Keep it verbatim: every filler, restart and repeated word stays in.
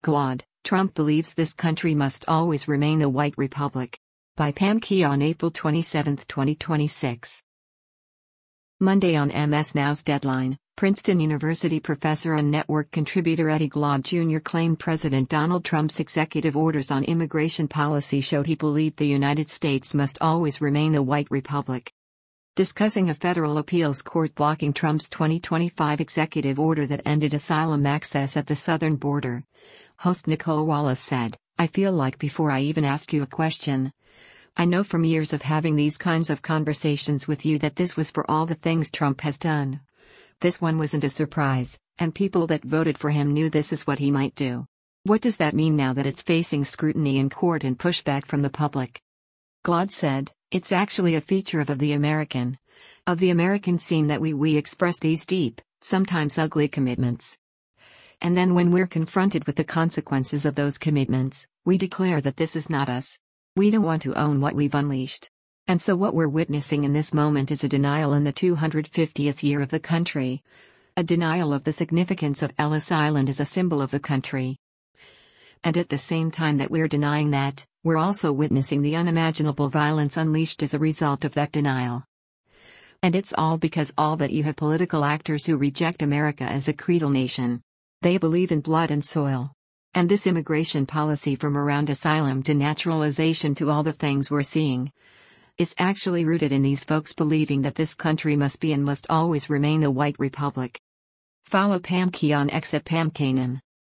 Claude, Trump believes this country must always remain a white republic. By Pam Key on April twenty-seventh, twenty twenty-six. Monday on M S Now's Deadline, Princeton University professor and network contributor Eddie Glaude Junior claimed President Donald Trump's executive orders on immigration policy showed he believed the United States must always remain a white republic. Discussing a federal appeals court blocking Trump's twenty twenty-five executive order that ended asylum access at the southern border, host Nicole Wallace said, "I feel like before I even ask you a question, I know from years of having these kinds of conversations with you that this was for all the things Trump has done. This one wasn't a surprise, and people that voted for him knew this is what he might do. What does that mean now that it's facing scrutiny in court and pushback from the public?" Glaude said, "It's actually a feature of, of the American, of the American scene that we we express these deep, sometimes ugly commitments. And then when we're confronted with the consequences of those commitments, we declare that this is not us. We don't want to own what we've unleashed. And so what we're witnessing in this moment is a denial in the two hundred fiftieth year of the country. A denial of the significance of Ellis Island as a symbol of the country. And at the same time that we're denying that, we're also witnessing the unimaginable violence unleashed as a result of that denial. And it's all because all that you have political actors who reject America as a creedal nation. They believe in blood and soil. And this immigration policy from around asylum to naturalization to all the things we're seeing is actually rooted in these folks believing that this country must be and must always remain a white republic." Follow Pam Key on X at Pam Kanan.